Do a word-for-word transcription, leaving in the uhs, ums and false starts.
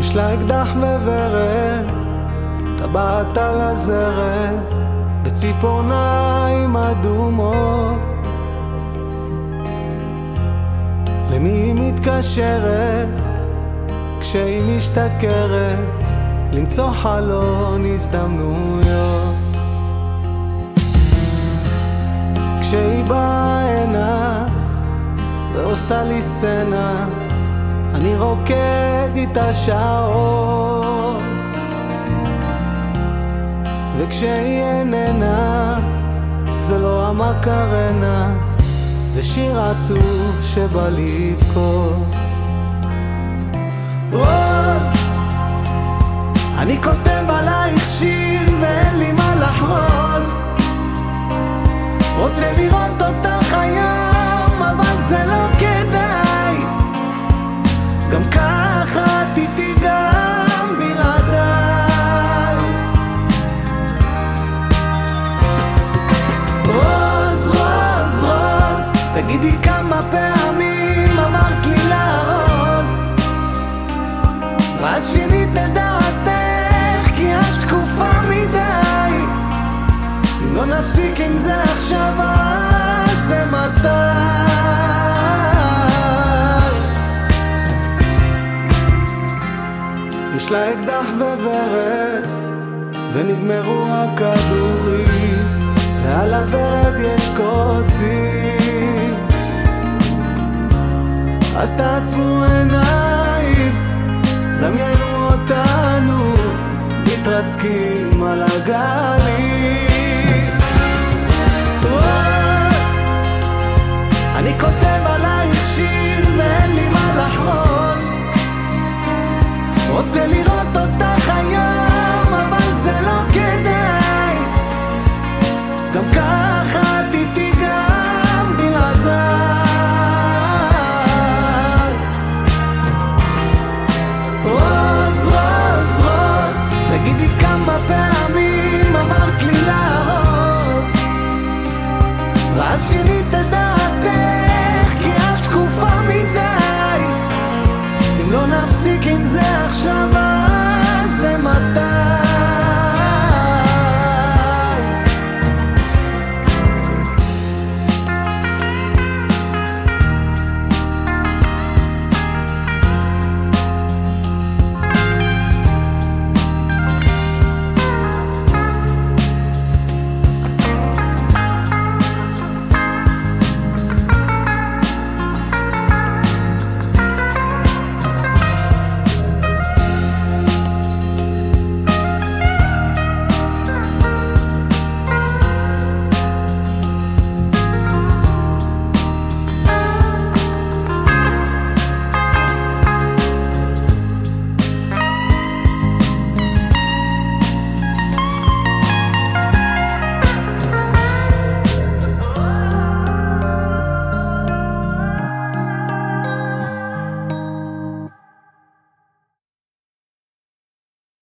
יש לה אקדח וורד, טבעת על הזרת, בציפורניים אדומות. למי היא מתקשרת כשהיא משתכרת למצוא חלון הזדמנויות? כשהיא באה הנה ועושה לי סצנה, אני רוקד איתה שעות. וכשהיא איננה, זה לא המקרנה, זה שיר עצוב שבא לבכות. רוז, אני כותב עלייך שיר ואין לי מה לחרוז. רוצה לראות אותך היום, אבל זה לא כדאי. גם ככה את איתי גם בלעדיי. רוז, רוז, רוז, תגידי כמה פעמים אמרת לי לארוז, ואז שינית את דעתך כי את שקופה מדי. אם לא נפסיק עם זה עכשיו, אז זה מתי? יש לה אקדח וורד ונגמרו הכדורים, ועל הוורד יש קוצים. אז תעצמו עיניים, דמיינו אותנו מתרסקים על הגלים. אני כותב עלייך שיר ואין לי מה לחרוז. רוצה לראות אותך היום, אבל זה לא כדאי. גם ככה את איתי גם בלעדיי. רוז, רוז, רוז, תגידי כמה פעמים